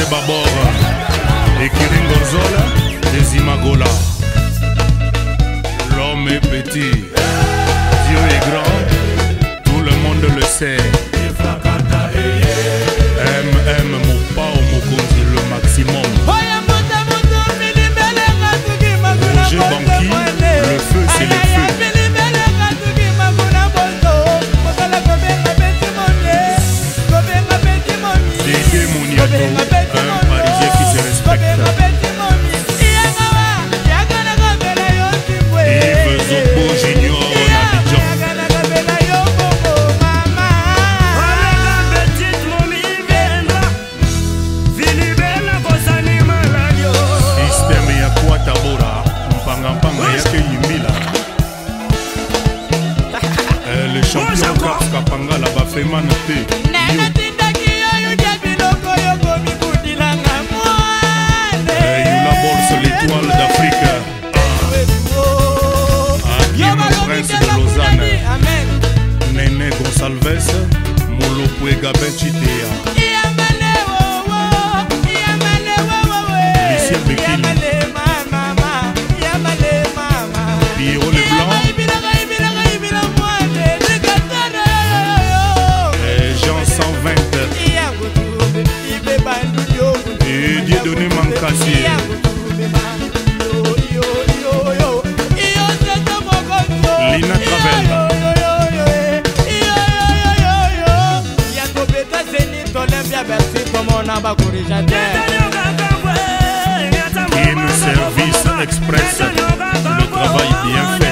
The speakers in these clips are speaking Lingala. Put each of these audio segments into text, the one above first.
Babor et Kiringozola des Imagola. L'homme est petit, Dieu est grand, tout le monde le sait. Mopao Mokonzi le maximum. Roger Banqui, le feu c'est le feu. Dédé Mouniato, un Parisien qui se respecte. Yves Zobo Junior Système ya Kwatabora, Mpanga yake Yimila. Le champion Kars Kapanga la Bafeman T. L'étoile d'Afrique. Akim, prince de Lausanne. Nene Gonsalves, Molopwe Gabechitea. Lucien Bekili. Pierrot Leblanc. Jean 120. Et Dieudonné Mankassier. Lina Travel. In service express, le travail bien fait.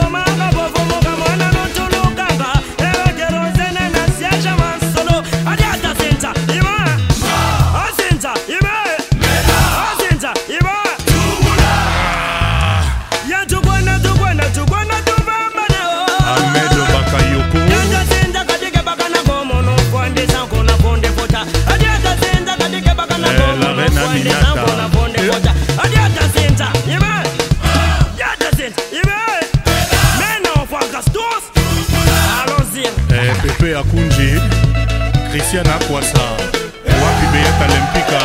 Pepe Akunji, Christian Akwasa, Wapi Beyat Olympica,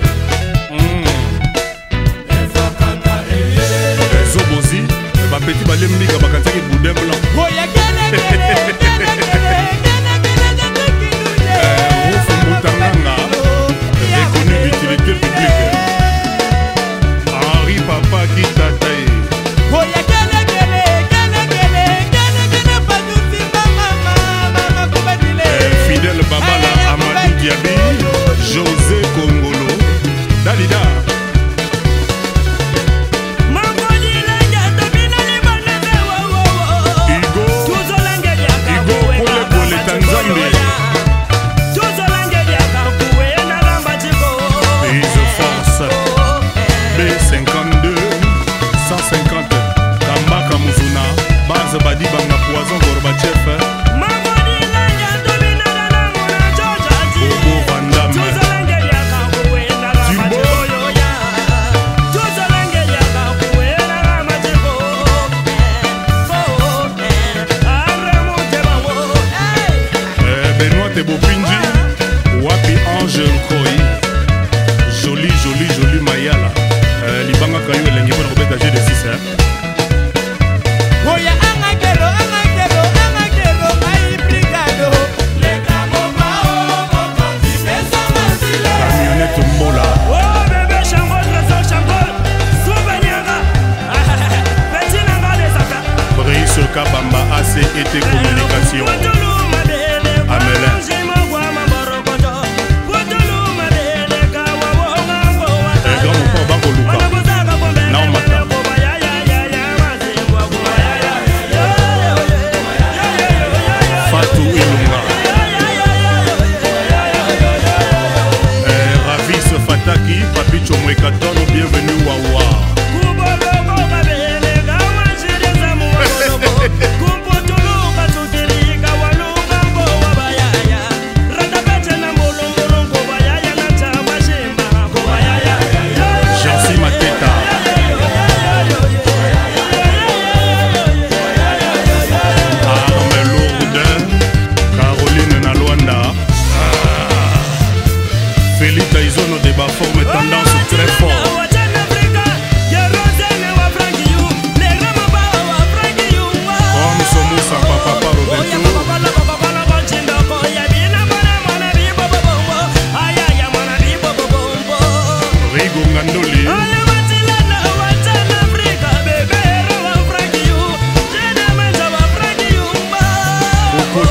Zobozi, Petit Balembiga Bakantaki Boudin Blanc. Ouf Moutanganga, reconnu d'utilité publique. Henri Papa Kitatae. Fidèle Babala Amadou Diaby, José Kongolo, Dalida. B52 150 Kambaka Muzuna Base Badibanga Poison Gorbachev Bobo Van Damme Timbo Benoît Tebopinji Wapi Ange Nkoi Joli Mayala Libanga Kayo Elengi pour Robert Agé de 6 Camionnette Mola. Oh bébé Chambol, Brice Kabamba AC et Communication Amelin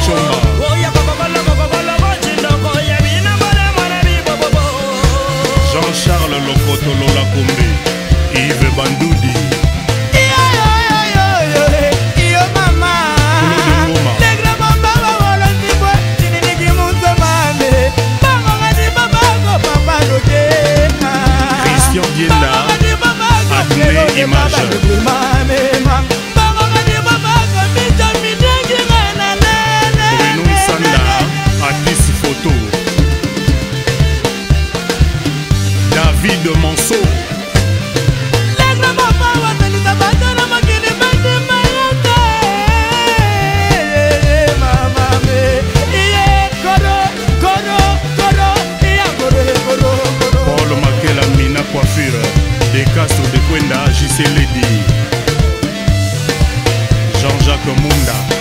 Chomba, Jean-Charles Lokoto Lola Kombe, Yves Bandoudi, Christian Dienda, Adné Image, Bruno Sanda, Atis Photo, David Monceau, Paul Makela Mina Coiffure, De Castro de Kwenda, JC Lady, Jean-Jacques Munda.